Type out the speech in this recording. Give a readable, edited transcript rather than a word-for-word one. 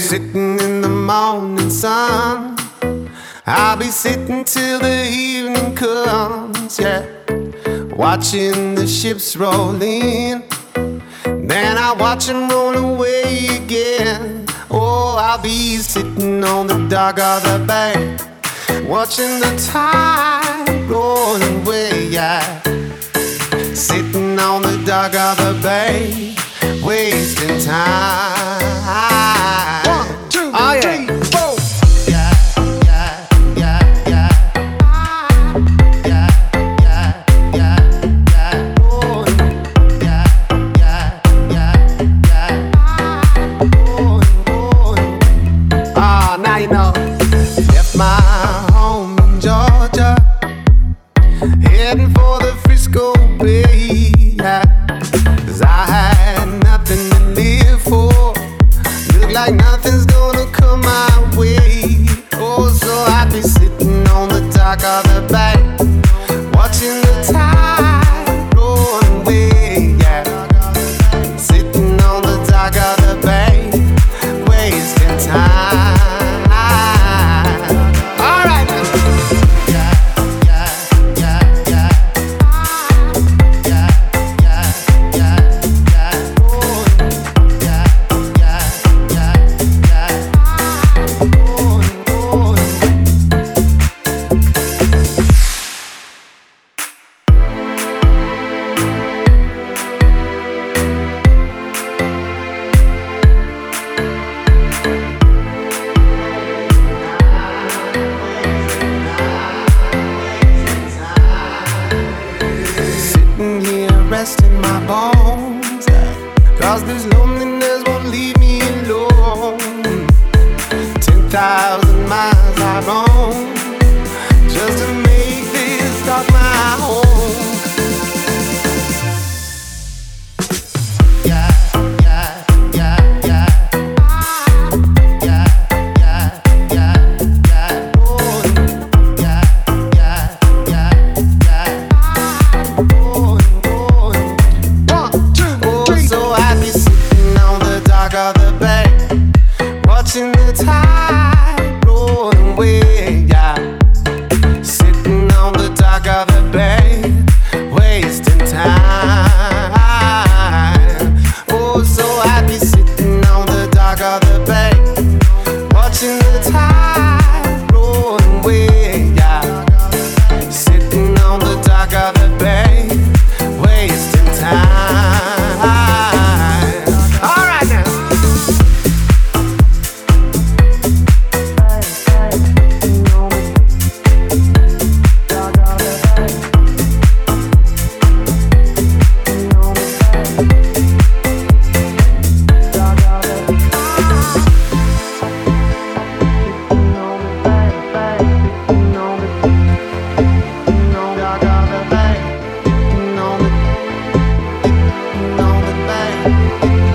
Sitting in the morning sun, I'll be sitting till the evening comes, yeah. Watching the ships roll in, then I watch them roll away again. Oh, I'll be sitting on the dock of the bay, watching the tide roll away, yeah. Sitting on the dock of the bay, wasting time. 1, 2, oh, 3, yeah. 4. Heading for the Frisco Bay, yeah. 'Cause I had nothing to live for. Look like nothing's gonna come my way. Oh, so I'd be sitting on the dock of the bay, watching the tide roll away, yeah. Sitting on the dock of the bay, wasting time. Resting my bones, 'cause this loneliness won't leave me alone. 10,000 miles I roam just to make this dock my home. Watching the tide roll away, yeah. Sitting on the dock of the bay, wasting time. Oh, so I'd be sitting on the dock of the bay, watching the tide roll away, yeah. Sitting on the dock of the bay, wasting time. On the bay.